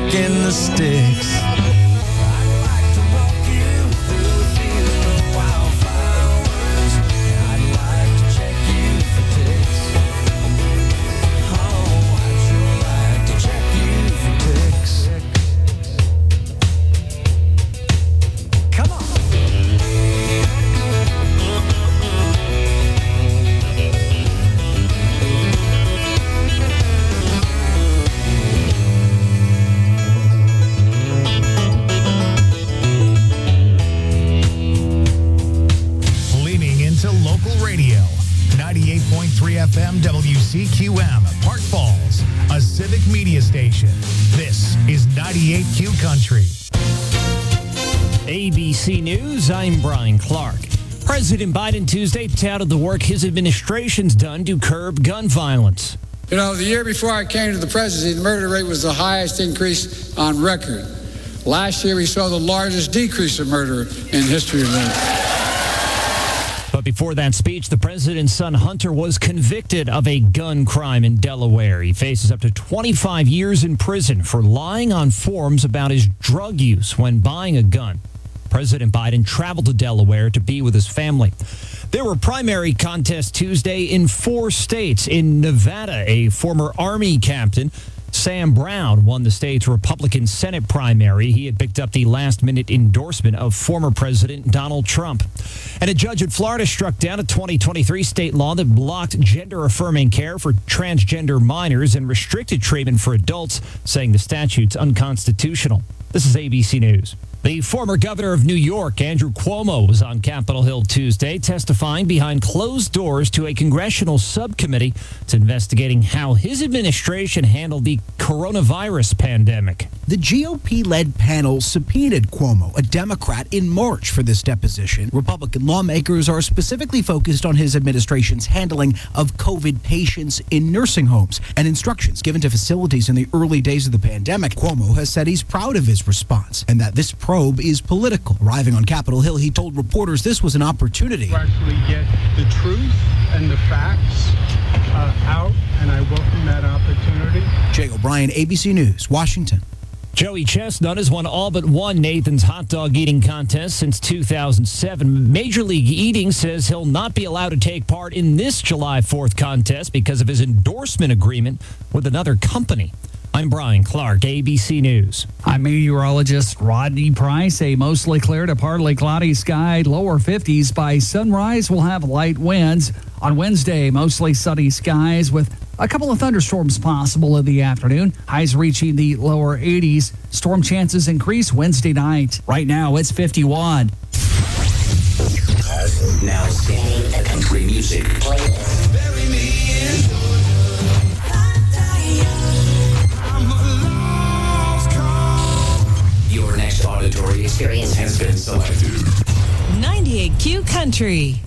in the sticks. FM WCQM, Park Falls, a civic media station. This is 98Q Country. ABC News, I'm Brian Clark. President Biden Tuesday touted the work his administration's done to curb gun violence. You know, the year before I came to the presidency, the murder rate was the highest increase on record. Last year, we saw the largest decrease of murder in history of man. But before that speech, the president's son Hunter was convicted of a gun crime in Delaware. He faces up to 25 years in prison for lying on forms about his drug use when buying a gun. President Biden traveled to Delaware to be with his family. There were primary contests Tuesday in 4 states. In Nevada, a former Army captain, Sam Brown, won the state's Republican Senate primary. He had picked up the last-minute endorsement of former President Donald Trump. And a judge in Florida struck down a 2023 state law that blocked gender-affirming care for transgender minors and restricted treatment for adults, saying the statute's unconstitutional. This is ABC News. The former governor of New York, Andrew Cuomo, was on Capitol Hill Tuesday testifying behind closed doors to a congressional subcommittee that's investigating how his administration handled the coronavirus pandemic. The GOP-led panel subpoenaed Cuomo, a Democrat, in March for this deposition. Republican lawmakers are specifically focused on his administration's handling of COVID patients in nursing homes and instructions given to facilities in the early days of the pandemic. Cuomo has said he's proud of his response and that this probe is political. Arriving on Capitol Hill, he told reporters this was an opportunity to actually get the truth and the facts out, and I welcome that opportunity. Jay O'Brien, ABC News, Washington. Joey Chestnut has won all but one Nathan's hot dog eating contest since 2007. Major League Eating says he'll not be allowed to take part in this July 4th contest because of his endorsement agreement with another company. I'm Brian Clark, ABC News. I'm meteorologist Rodney Price. A mostly clear to partly cloudy sky, lower 50s. By sunrise, we'll have light winds. On Wednesday, mostly sunny skies with a couple of thunderstorms possible in the afternoon. Highs reaching the lower 80s. Storm chances increase Wednesday night. Right now, it's 51. Now singing the country music playlist. Your next auditory experience has been selected. 98Q Country.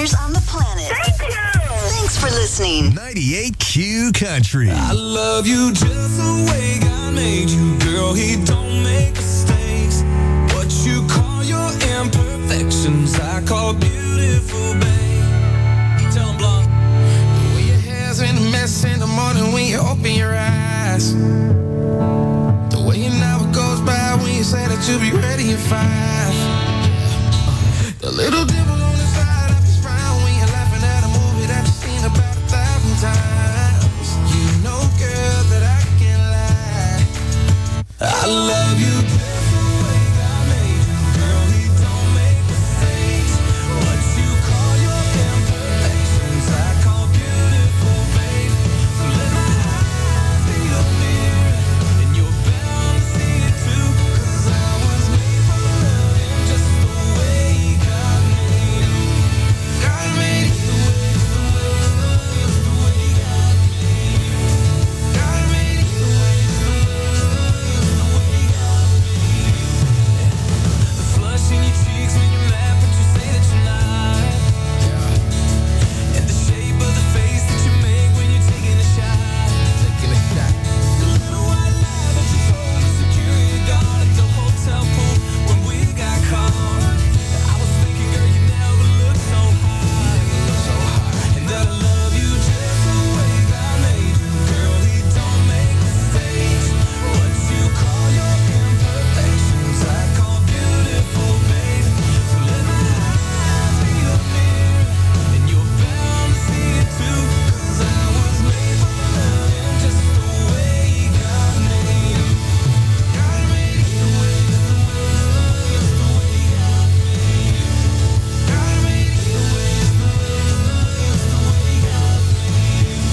listeners on the planet. Thank you. Thanks for listening. 98Q Country. I love you just the way God made you, girl. He don't make mistakes. What you call your imperfections, I call beautiful, babe. Tell him, Blanc. The way your hair's in a mess in the morning when you open your eyes. The way an hour goes by when you say that you'll be ready at 5. The little dimple on the side of your smile when you're laughing at a movie that you've seen about 1,000 times. You know, girl, that I can't lie. I love you just the way God made you, girl. He don't make mistakes. What you call your imperfections, I call beautiful, babe. So let my eyes be your mirror, and you're bound to see it too. 'Cause I was made for loving just the way God made you. God made it the way God made you. God made it the way the flush in your cheeks when you laugh, but you say that you're not. And the shape of the face that you make when you're taking a shot. The little white lie that you told the security guard at the hotel pool when we got caught. I was thinking, girl, you never looked so hot. And that I love you just the way God made you, girl. He don't make mistakes. What you call your imperfections, I call beautiful, babe. So let my eyes be your mirror, and you're bound to see it too. 'Cause I was made for loving just the way God made you. God made it the way God made you. God made it the way God made you.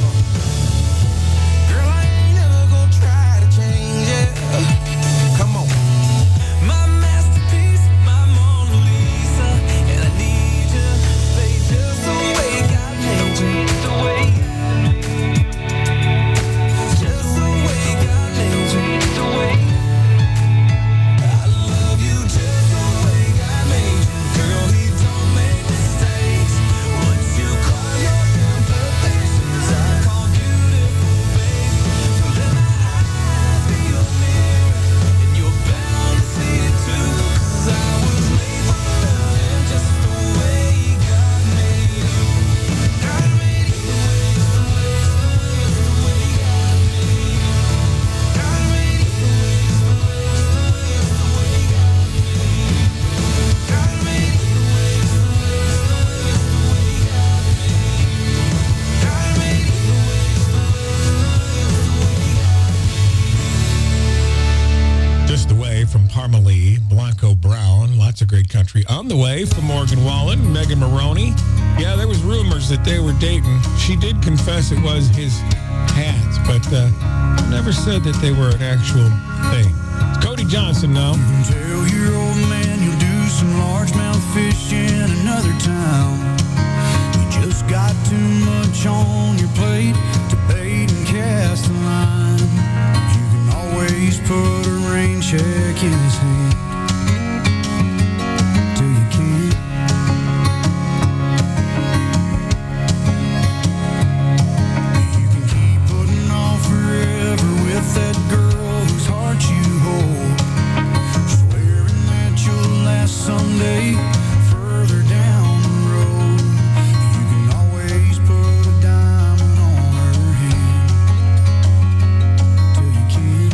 Girl, I ain't never gonna try to change it. Come on. My masterpiece, my Mona Lisa, and I need you, babe, just the way God made you, the way God made you, just the way God made you, the way. I love you just the way God made you, girl. He don't make mistakes. What you call your imperfections, I call beautiful, babe. So let my eyes be your mirror, and you're bound to see it too. 'Cause I was made for loving just the way God made you. God made it the way God made you. God made it the way God made you. Just the Way from Parmalee, Blanco Brown, lots of great country. On the Way from Morgan Wallen, Megan Maroney. Yeah, there was rumors that they were dating. She did confess it was his hat, but never said that they were an actual thing. It's Cody Johnson now. Tell your old man you'll do some largemouth fish in another town. You just got too much on your plate to bait and cast a line. You can always put a rain check in his hand till you can't. You can keep putting off forever with that girl whose heart you hold, swearing that you'll last someday further down the road. You can always put a diamond on her hand till you can't.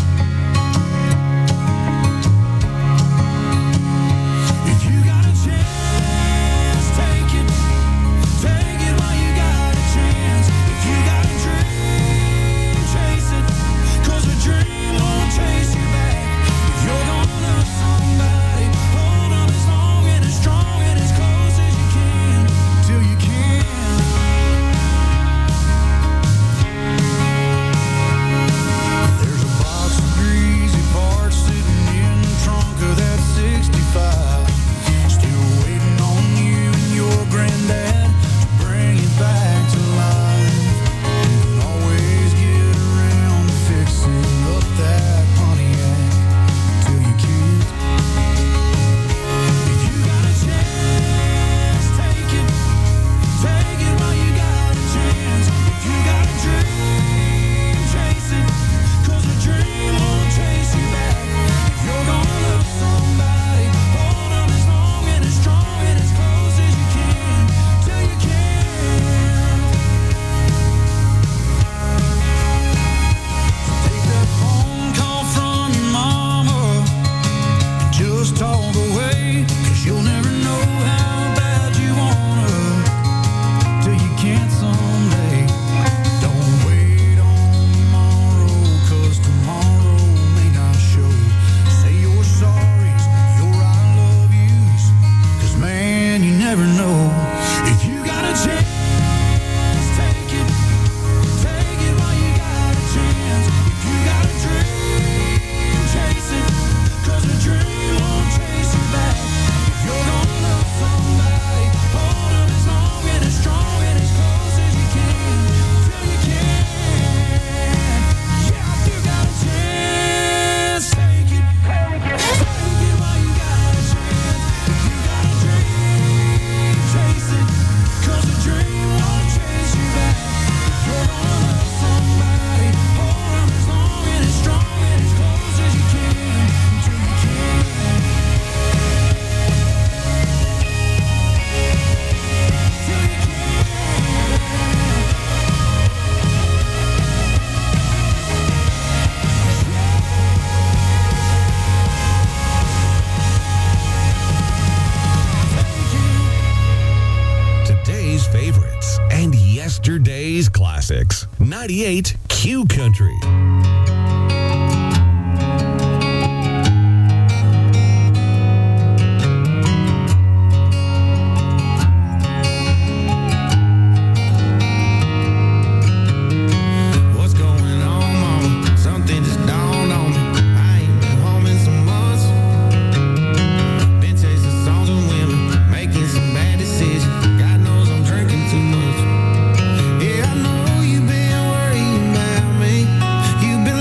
If you got a chance, take it. Take it while you got a chance. If you got a dream, chase it. 'Cause a dream won't chase you back. If you're gonna love somebody, hold on as long and as strong and as close all the way. 'Cause you'll never know how bad you wanna till you can't someday. Don't wait on tomorrow, 'cause tomorrow may not show. Say your sorries, your I love yous, 'cause man, you never know. If you got a chance, take it while you got a chance. If you got a dream, chase it, 'cause a dream won't chase you back. If you're gonna love somebody, hold them as long and as strong and as close as you can, till you can. Yeah, if you got a chance, take it while you got a chance. If you got a dream, chase it, 'cause a dream won't chase you back. If you're gonna love somebody, hold them as long and as strong and as close as you can, till you can. Today's favorites and yesterday's classics. 98 Q Country. What's going on, mama? Something just dawned on me. I ain't been home in some months. Been chasing songs and women, making some bad decisions. God knows I'm drinking too much. Yeah, I know you've been worrying about me. You've been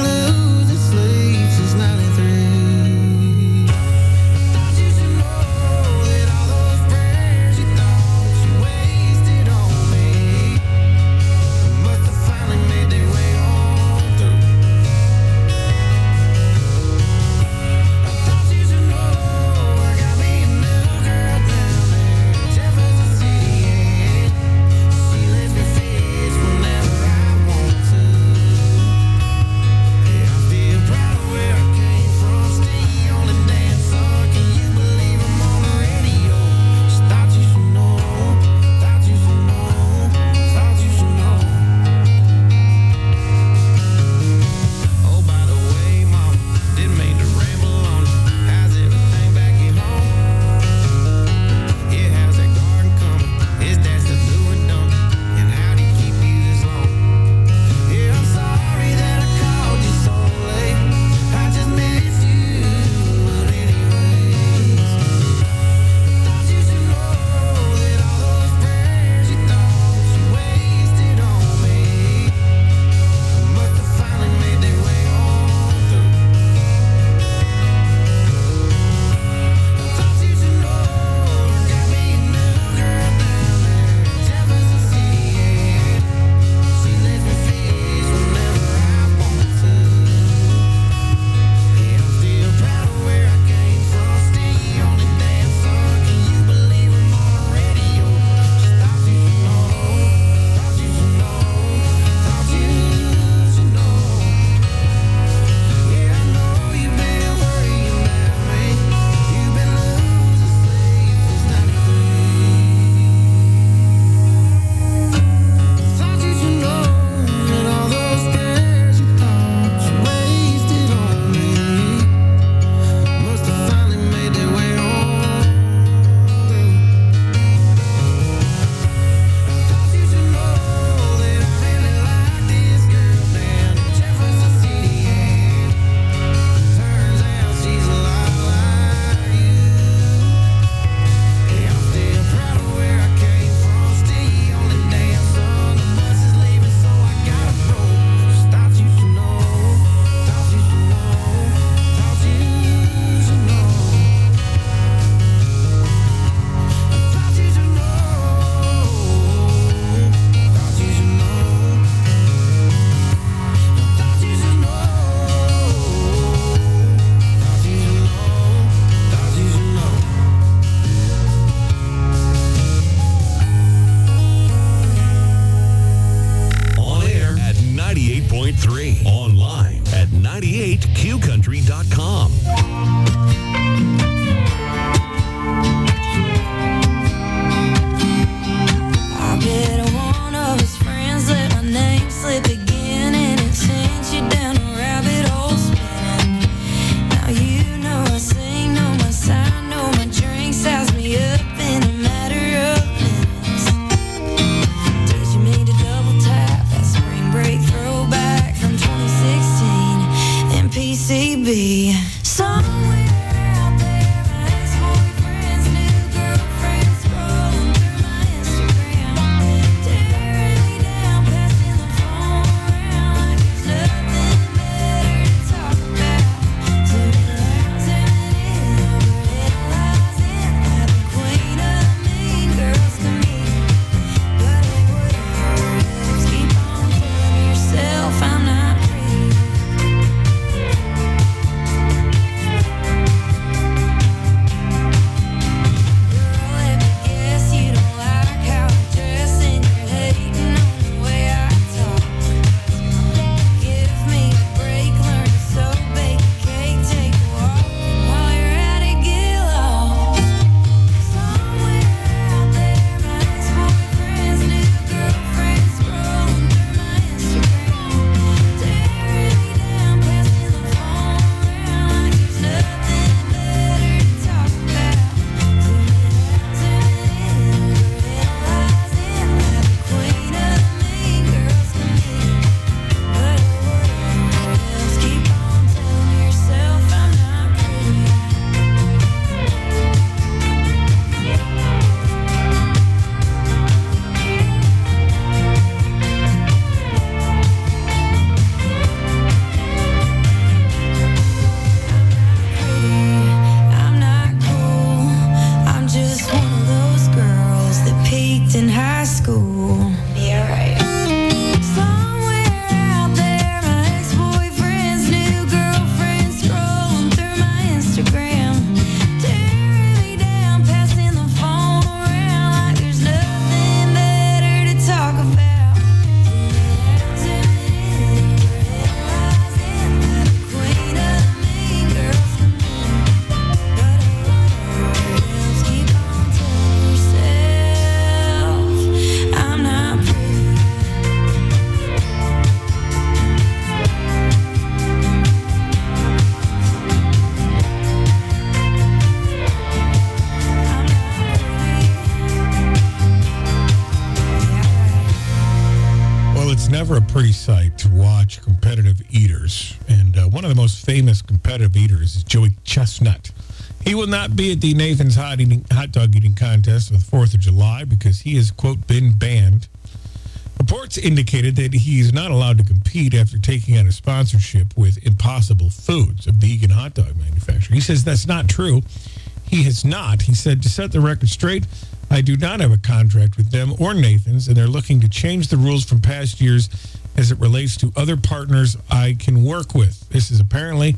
never a pretty sight to watch competitive eaters. And one of the most famous competitive eaters is Joey Chestnut. He will not be at the Nathan's hot dog eating contest for the 4th of July because he has, quote, been banned. Reports indicated that he is not allowed to compete after taking on a sponsorship with Impossible Foods, a vegan hot dog manufacturer. He says that's not true. He has not. He said, to set the record straight, I do not have a contract with them or Nathan's, and they're looking to change the rules from past years as it relates to other partners I can work with. This is apparently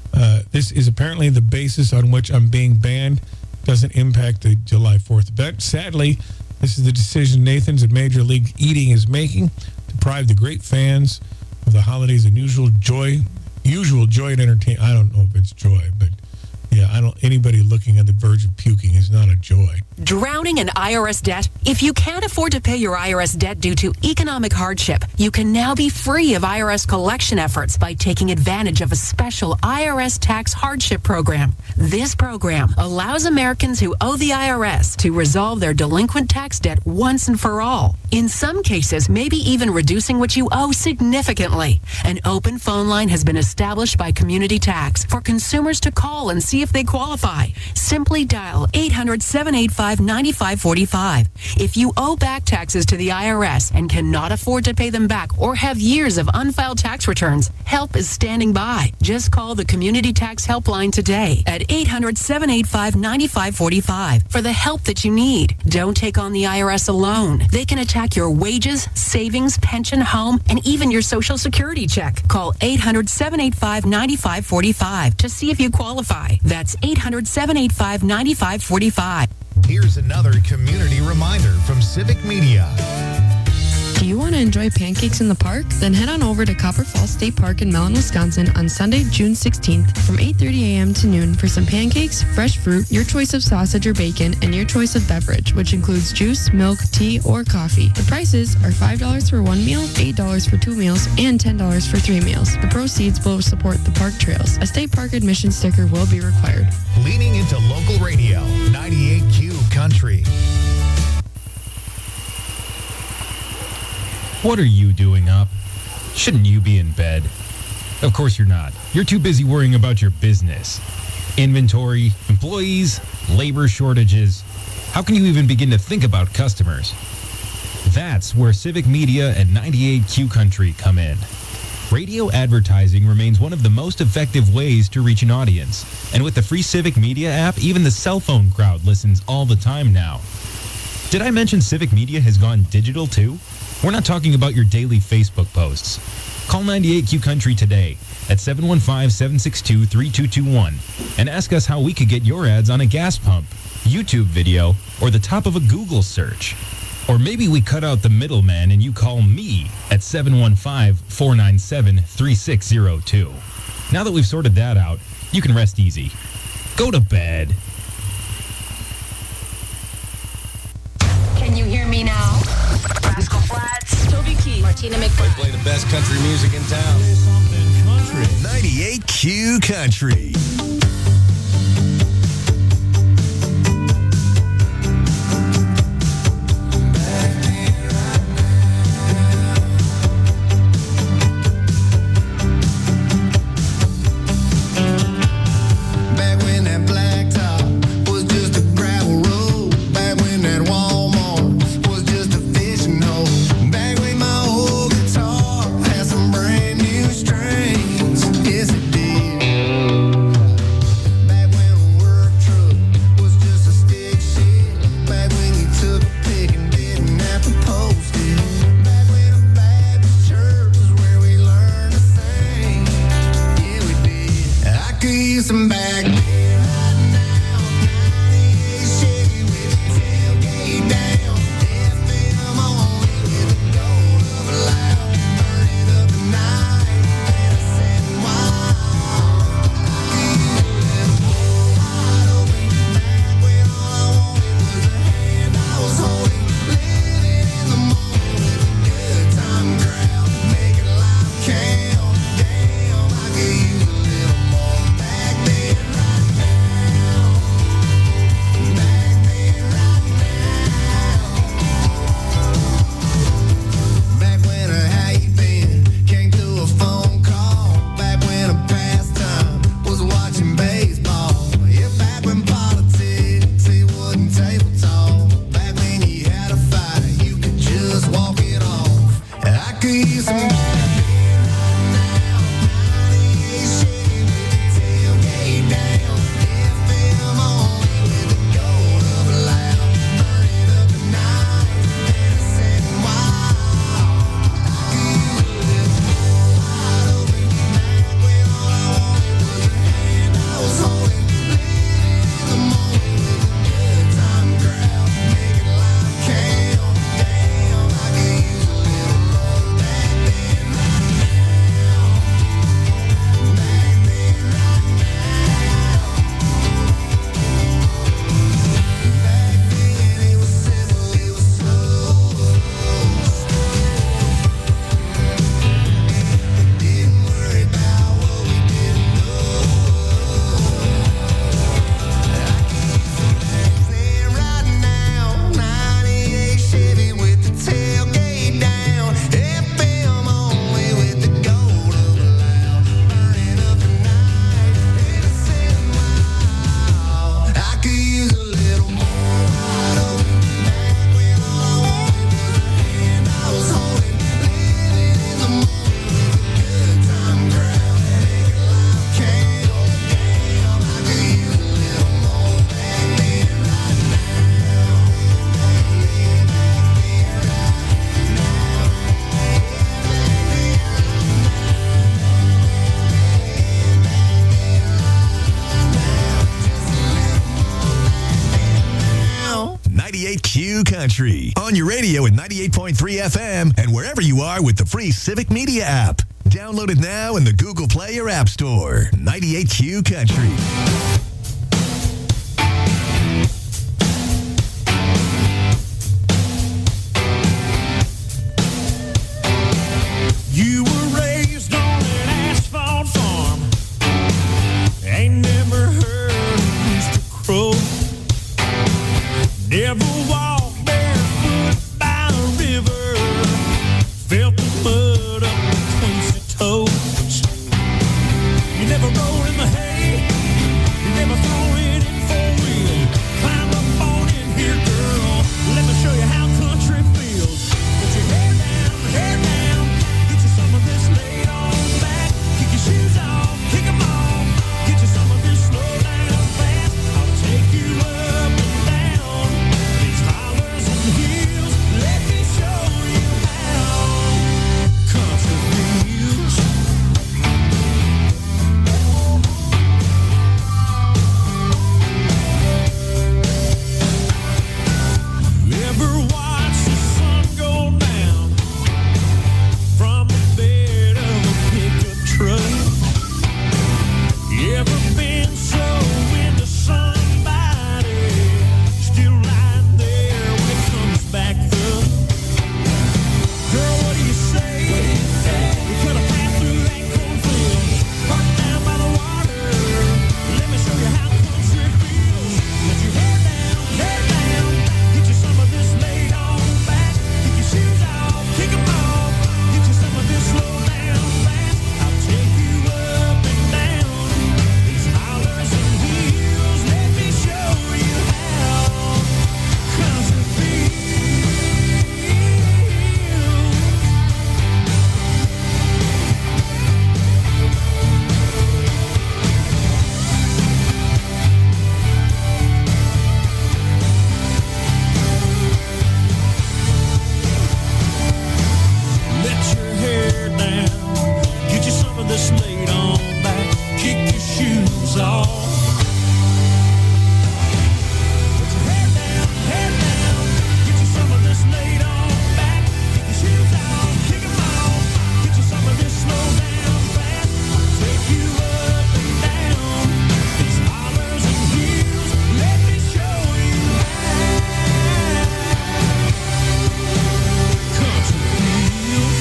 the basis on which I'm being banned. Doesn't impact the July 4th event. Sadly, this is the decision Nathan's and Major League Eating is making to deprive the great fans of the holidays and usual joy and entertainment. I don't know if it's joy, but yeah, anybody looking on the verge of puking is not a joy. Drowning in IRS debt? If you can't afford to pay your IRS debt due to economic hardship, you can now be free of IRS collection efforts by taking advantage of a special IRS tax hardship program. This program allows Americans who owe the IRS to resolve their delinquent tax debt once and for all. In some cases, maybe even reducing what you owe significantly. An open phone line has been established by Community Tax for consumers to call and see if they qualify. Simply dial 800-785-9545. If you owe back taxes to the IRS and cannot afford to pay them back or have years of unfiled tax returns, help is standing by. Just call the Community Tax Helpline today at 800-785-9545 for the help that you need. Don't take on the IRS alone. They can attack your wages, savings, pension, home, and even your Social Security check. Call 800-785-9545 to see if you qualify. That's 800-785-9545. Here's another community reminder from Civic Media. Do you want to enjoy pancakes in the park? Then head on over to Copper Falls State Park in Mellon, Wisconsin on Sunday, June 16th from 8:30 a.m. to noon for some pancakes, fresh fruit, your choice of sausage or bacon, and your choice of beverage, which includes juice, milk, tea, or coffee. The prices are $5 for one meal, $8 for two meals, and $10 for three meals. The proceeds will support the park trails. A state park admission sticker will be required. Leaning into local radio, 98Q Country. What are you doing up? Shouldn't you be in bed? Of course you're not. You're too busy worrying about your business. Inventory, employees, labor shortages. How can you even begin to think about customers? That's where Civic Media and 98Q Country come in. Radio advertising remains one of the most effective ways to reach an audience. And with the free Civic Media app, even the cell phone crowd listens all the time now. Did I mention Civic Media has gone digital too? We're not talking about your daily Facebook posts. Call 98Q Country today at 715-762-3221 and ask us how we could get your ads on a gas pump, YouTube video, or the top of a Google search. Or maybe we cut out the middleman and you call me at 715-497-3602. Now that we've sorted that out, you can rest easy. Go to bed. Can you hear me now? Rascal Flatts, Toby Keith, Martina McFly. Play the best country music in town. 98Q Country. 98Q Country. On your radio at 98.3 FM and wherever you are with the free Civic Media app. Download it now in the Google Play or App Store. 98Q Country. You were raised on an asphalt farm. Ain't never heard of Rooster Crow. Never walked barefoot by a river. Felt the mud up between your toes. You never rode in the hay. You never thrown it in four-wheel. Climb up on in here, girl. Let me show you how country feels. Put your hair down, get you some of this laid on back. Kick your shoes off, kick them off. Get you some of this slow down fast. I'll take you up and down these hollers and hills. Let me show you how country feels. Ever watch the sun go down from the bed of a pickup truck? Ever been so into somebody still lying there when it comes back up? Girl, what do you say? We could have passed through that cornfield, parked down by the water. Let me show you how country feels. Let your hair down, get you some of this laid on back. Kick your shoes off, kick them off. Get you some of this slow down fast. I'll take you up and down these hollers and hills. Let me show you how country feels. Let your hair down, get you some of this laid on back. Kick your shoes off. Put your hair down, get you some of this laid on back. Kick your shoes off, kick 'em off. Get you some of this slow down fast. I'll take you up and down these hollers and hills. Let me show you how country feels.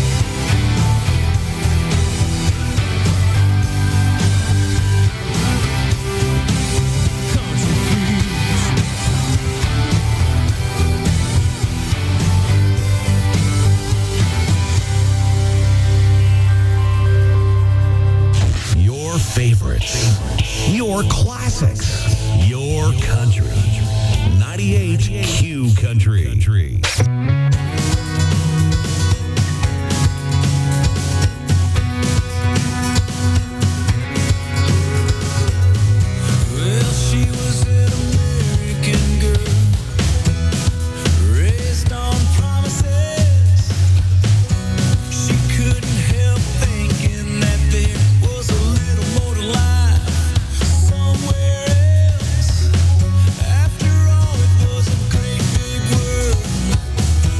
Country feels. Your favorites. Your classics. Your country. 98Q Country. Well, she was an American girl, raised on promises. She couldn't help thinking that there was a little more to life somewhere else. After all, it was a great big world.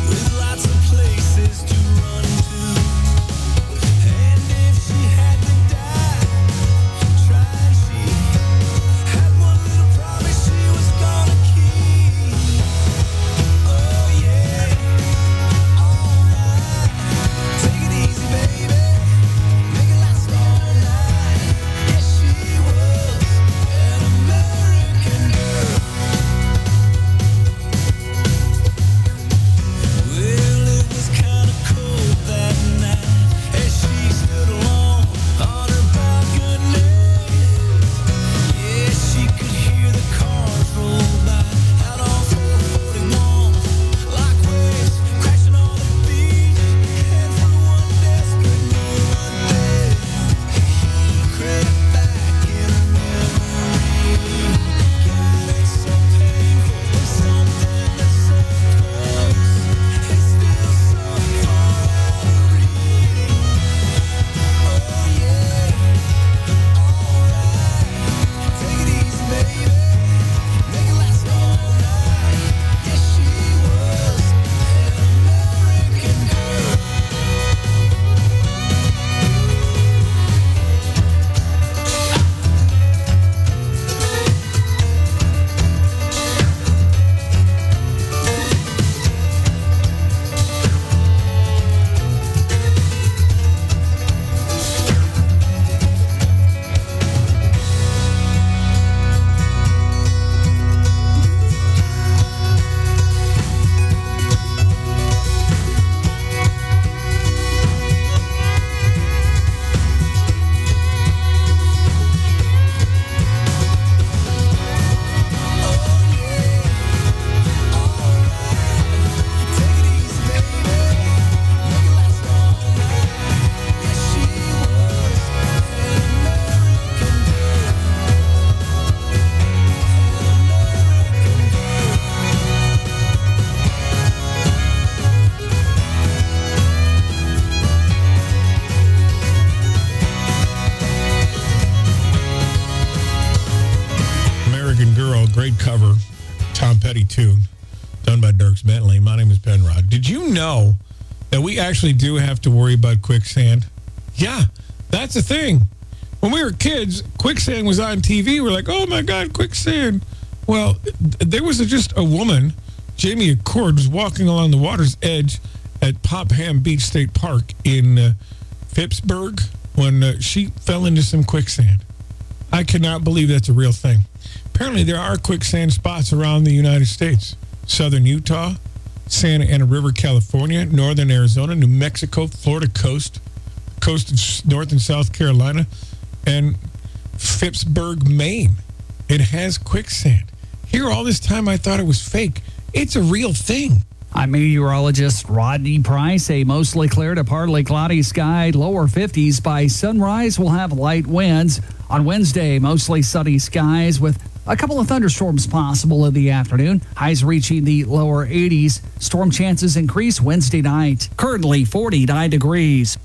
Tom Petty tune done by Dierks Bentley. My name is Penrod. Did you know that we actually do have to worry about quicksand? Yeah, that's a thing. When we were kids, quicksand was on TV. We're like, oh, my God, quicksand. Well, there was just a woman, Jamie Accord, was walking along the water's edge at Popham Beach State Park in Phippsburg when she fell into some quicksand. I cannot believe that's a real thing. Apparently, there are quicksand spots around the United States. Southern Utah, Santa Ana River, California, northern Arizona, New Mexico, Florida coast of North and South Carolina, and Phippsburg, Maine. It has quicksand. Here, all this time, I thought it was fake. It's a real thing. I'm meteorologist Rodney Price. A mostly clear to partly cloudy sky, lower 50s. By sunrise, we'll have light winds. On Wednesday, mostly sunny skies with a couple of thunderstorms possible in the afternoon. Highs reaching the lower 80s. Storm chances increase Wednesday night. Currently 49 degrees.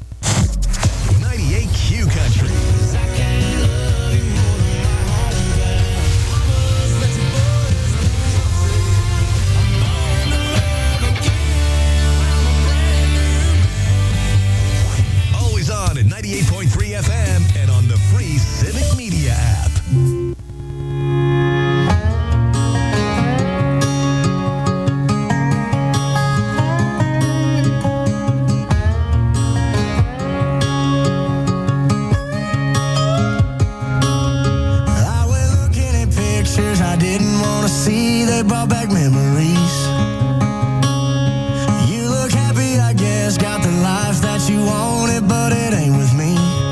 98Q Country. Always on at 98.3 FM and on the free Civic Media app. See, they brought back memories. You look happy, I guess, got the life that you wanted, but it ain't with me.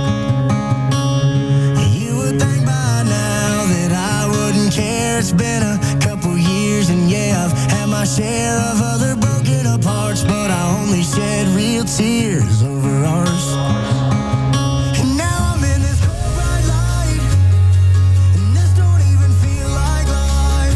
You would think by now that I wouldn't care. It's been a couple years, and yeah, I've had my share of other broken apart, but I only shed real tears over ours. And now I'm in this cold bright light, and this don't even feel like life.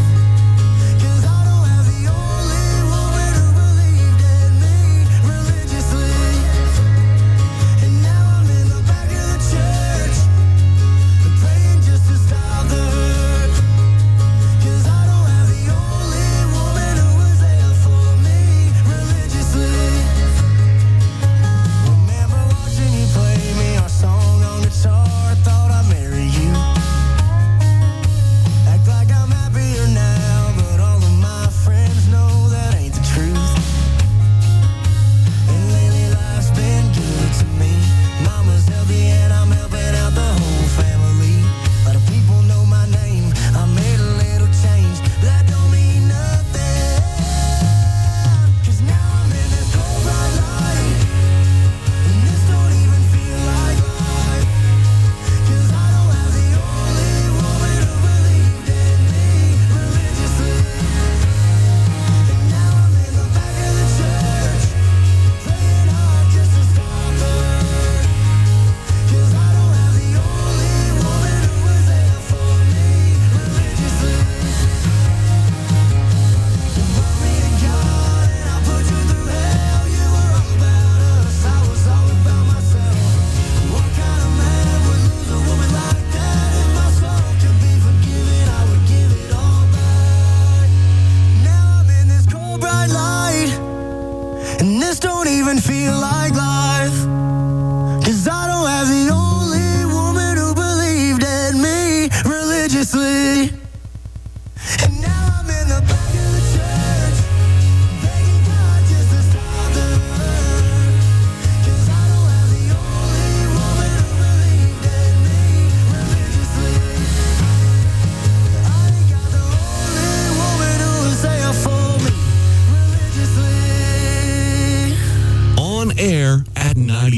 Air at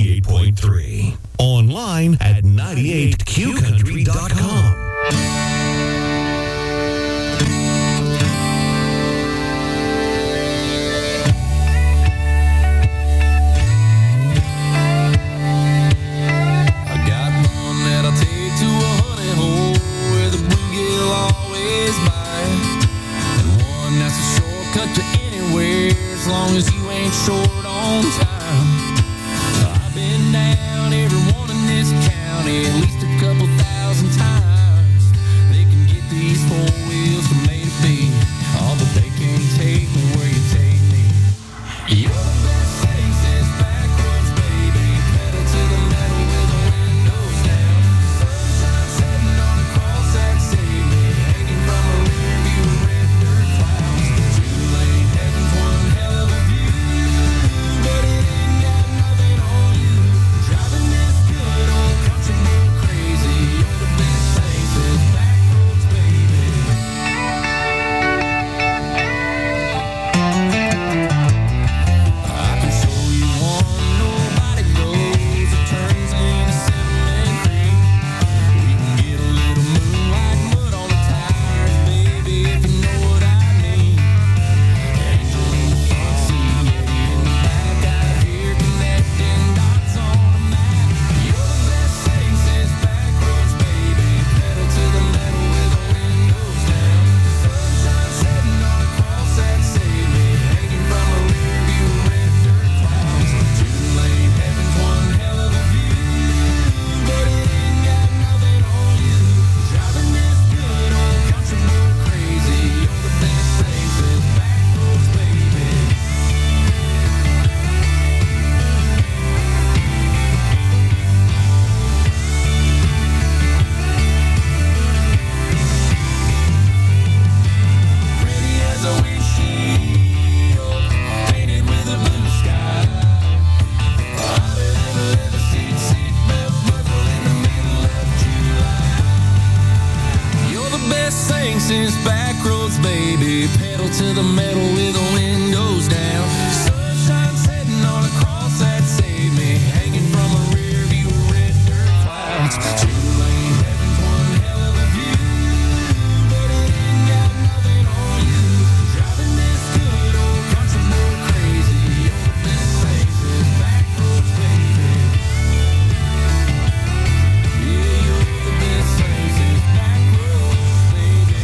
98.3. Online at 98qcountry.com. As long as you ain't short on time. I've been down every one in this county at least a couple thousand times. They can get these four wheels from A to B. All the baby. Pedal to the metal with the windows down. Sunshine setting on a cross that saved me. Hanging from a rear view of red dirt clouds. Two-lane heaven's one hell of a view, but it ain't got nothing on you. Driving this good old country road crazy. Open places, back roads, baby. Yeah, you're the best places, back roads, baby.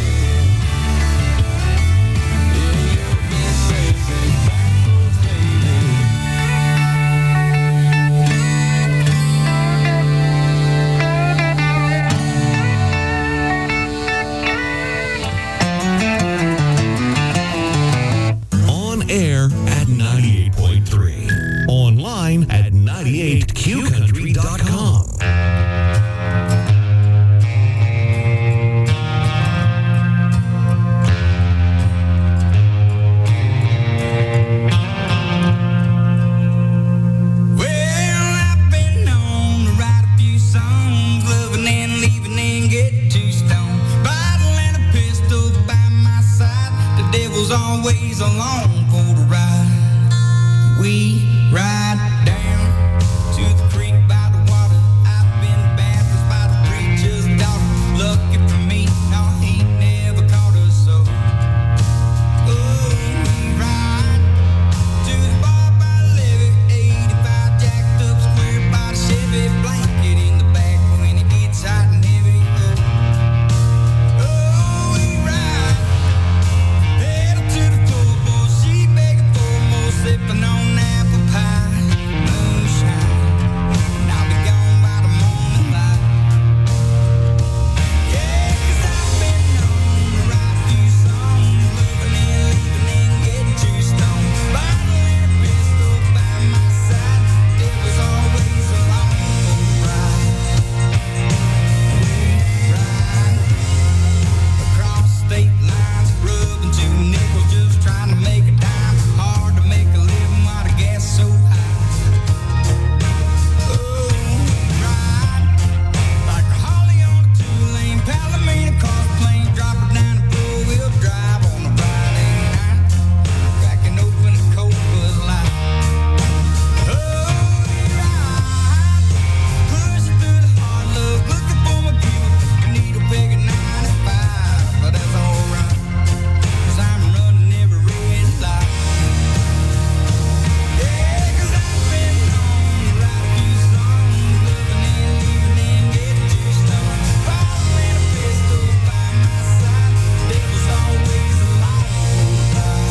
On air at 98.3. Online at 98qcountry.com. Well, I've been known to write a few songs, loving and leaving and get too stoned. Bottle and a pistol by my side, the devil's always along for the ride. We ride down to the creek by the water. I've been baptized by the preacher's daughter. Lucky for me, no, he never caught us so. Oh, we ride to the bar by the levee, 85 jacked up square body Chevy, blanket in the back when it gets hot and heavy. Oh, we ride, pedal to the floor, boy, she begging for more, sipping on apple pie, moonshine, and I'll be gone by the morning light. Yeah, 'cause I've been known to write a few songs, loving and leaving and getting too stoned. Bottle and a pistol by my side, devil's always along for the ride. We ride across state lines, rubbing two nickels, just trying to make a dime. Hard to make a living while the gas so high. Oh, we ride like a Holly on a two-lane Palomino cross plane, drop her down and four-wheel drive on a Friday night, cracking open a cold Bud Light. Oh, we ride, pushing through the hard love, looking for my people, needle peg at 95, but that's alright, 'cause I'm running every red light. Yeah, 'cause I've been known to write a few songs, loving and leaving and getting too stoned. Bottle and a pistol by my side, devil's always along for the ride.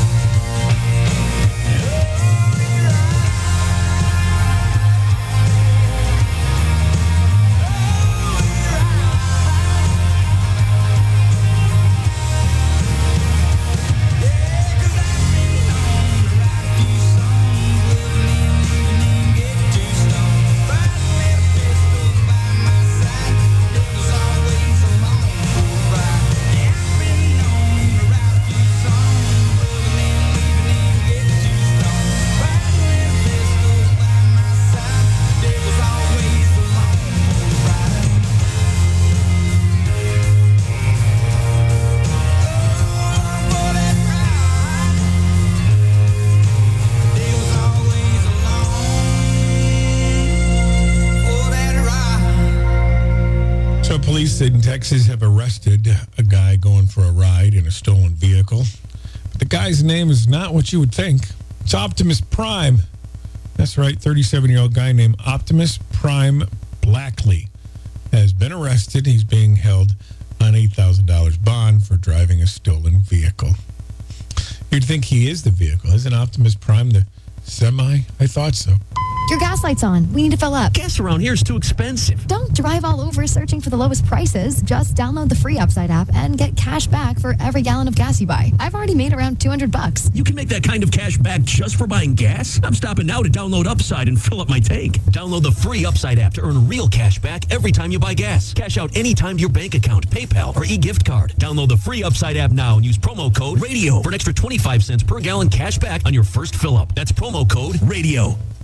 So police in Texas have arrested a guy going for a ride in a stolen vehicle. But the guy's name is not what you would think. It's Optimus Prime. That's right, 37-year-old guy named Optimus Prime Blackley has been arrested. He's being held on $8,000 bond for driving a stolen vehicle. You'd think he is the vehicle. Isn't Optimus Prime the semi? I thought so. Your gas light's on. We need to fill up. Gas around here is too expensive. Don't drive all over searching for the lowest prices. Just download the free Upside app and get cash back for every gallon of gas you buy. I've already made around $200. You can make that kind of cash back just for buying gas? I'm stopping now to download Upside and fill up my tank. Download the free Upside app to earn real cash back every time you buy gas. Cash out anytime to your bank account, PayPal, or e-gift card. Download the free Upside app now and use promo code RADIO for an extra 25 cents per gallon cash back on your first fill up. That's promo code RADIO.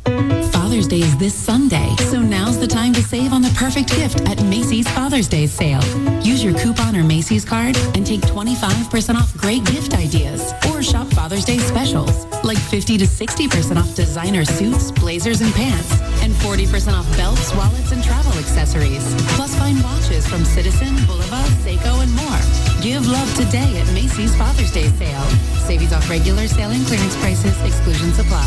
Father's Day is this Sunday, so now's the time to save on the perfect gift at Macy's Father's Day sale. Use your coupon or Macy's card and take 25% off great gift ideas. Or shop Father's Day specials, like 50 to 60% off designer suits, blazers, and pants, and 40% off belts, wallets, and travel accessories. Plus find watches from Citizen, Bulova, Seiko, and more. Give love today at Macy's Father's Day sale. Savings off regular sale and clearance prices. Exclusions apply.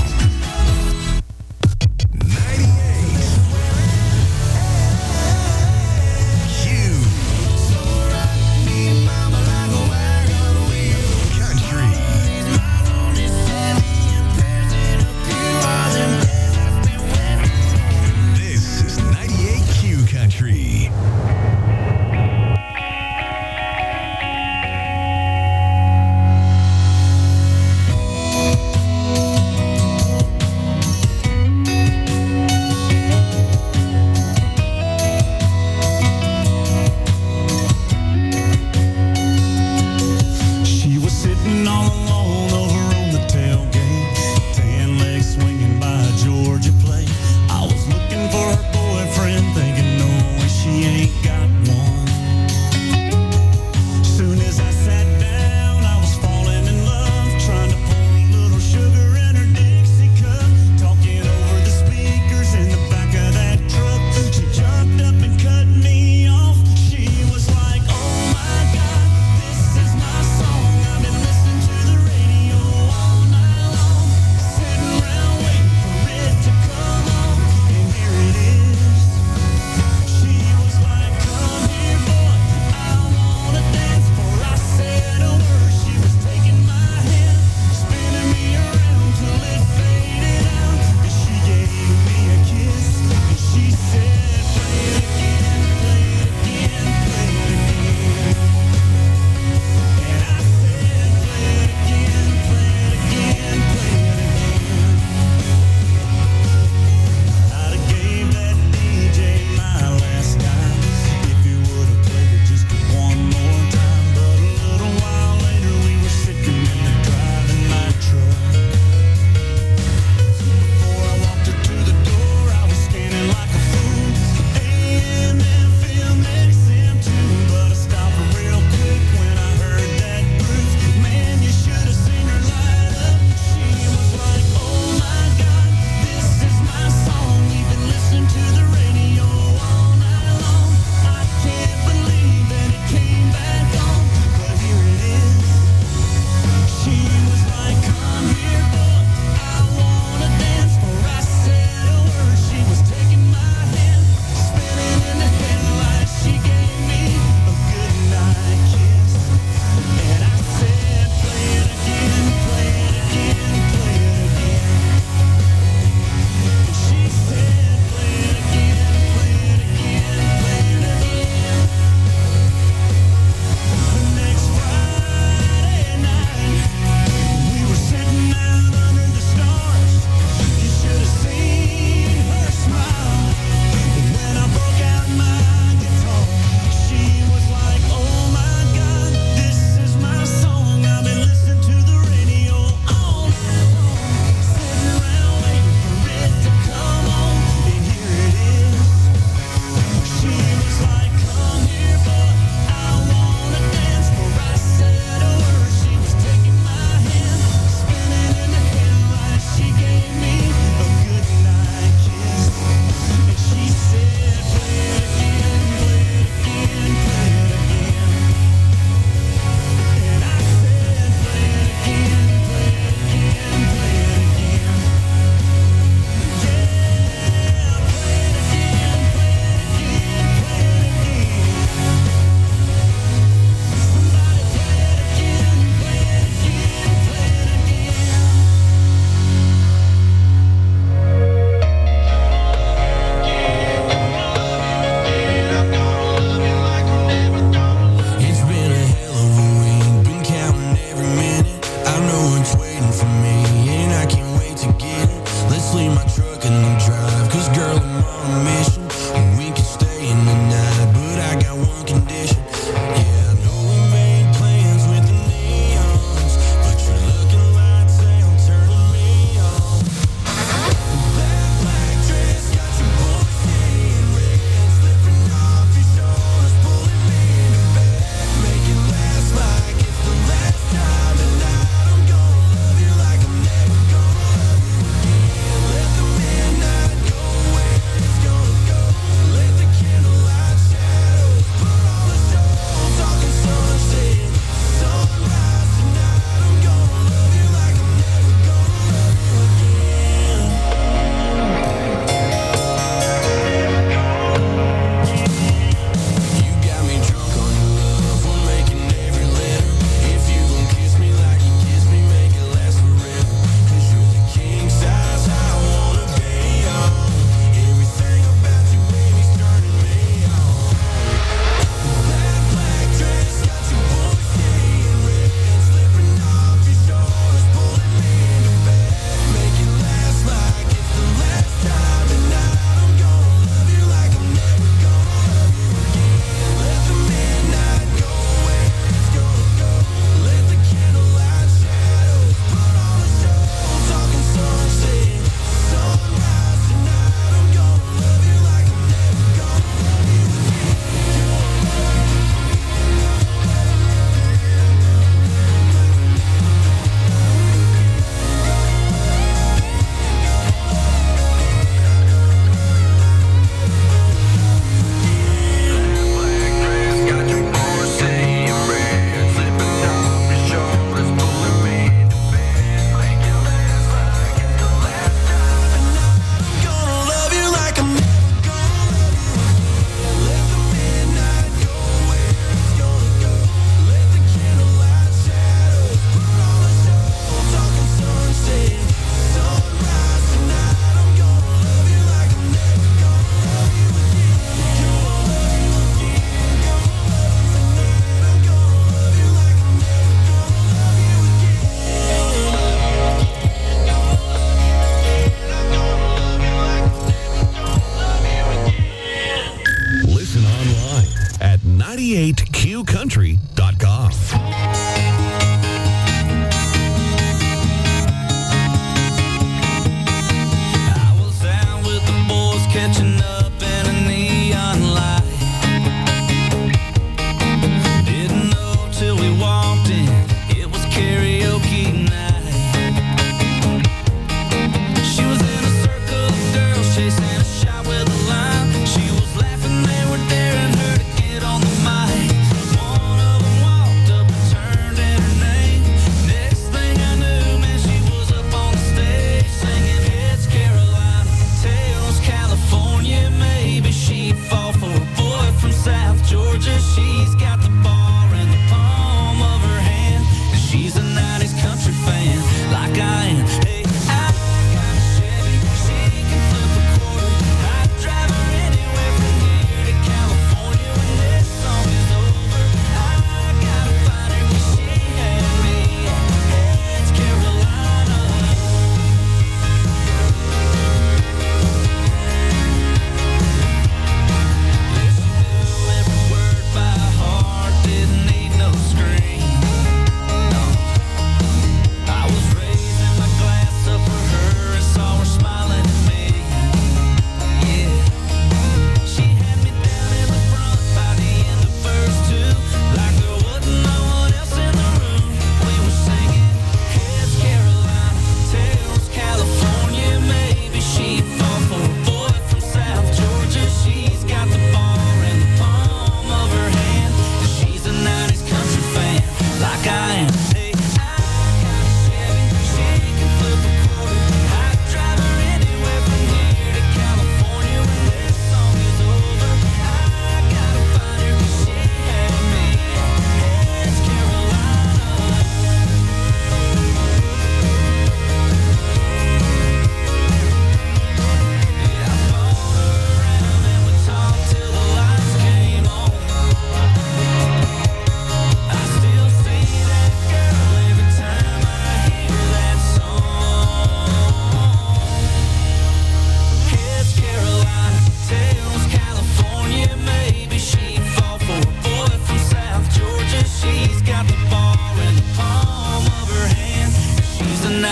Radio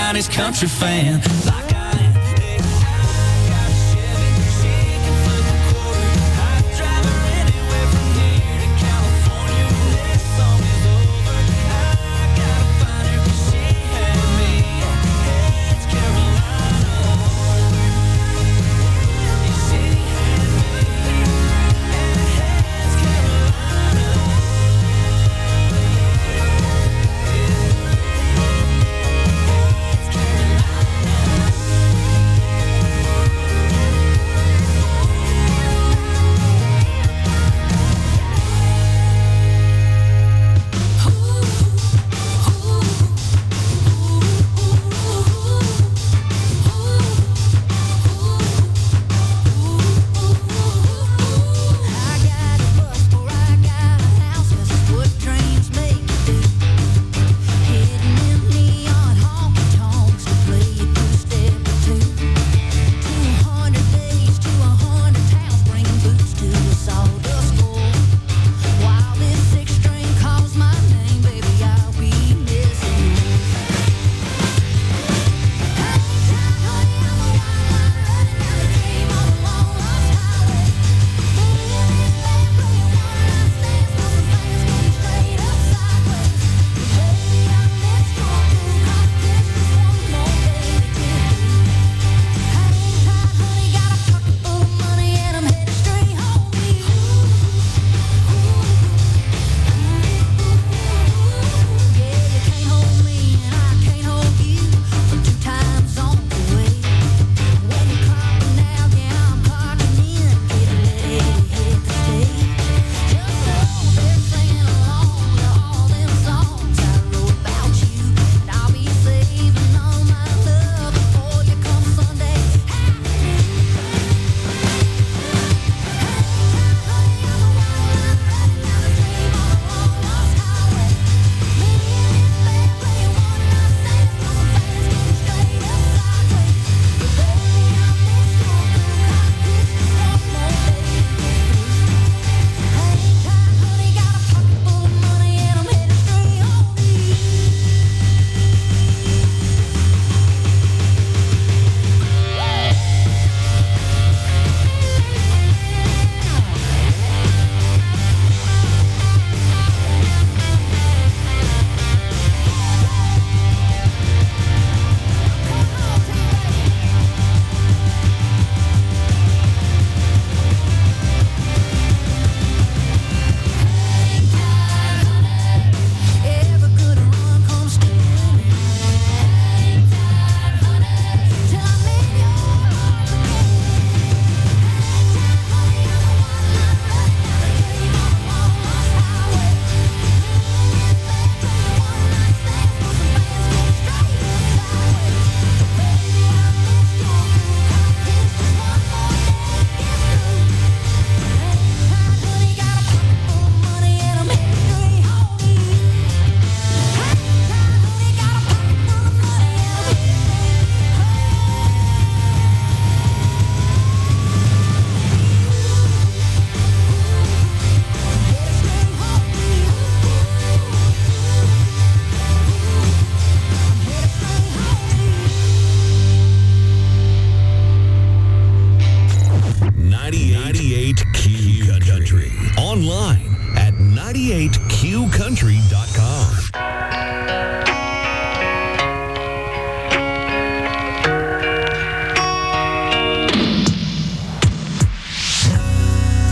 90s country fan.